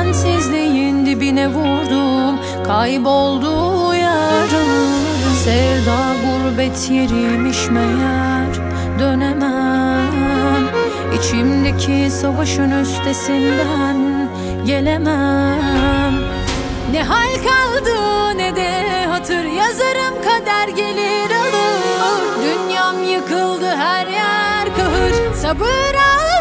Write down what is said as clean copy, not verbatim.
sensizliğin dibine vurdum, kayboldu yarım. Sevda gurbet yeriymiş meğer, dönemem. İçimdeki savaşın üstesinden gelemem. Ne hal kaldı ne de hatır, yazarım kader gelir alır. Dünyam yıkıldı, her yer kahır, sabır al.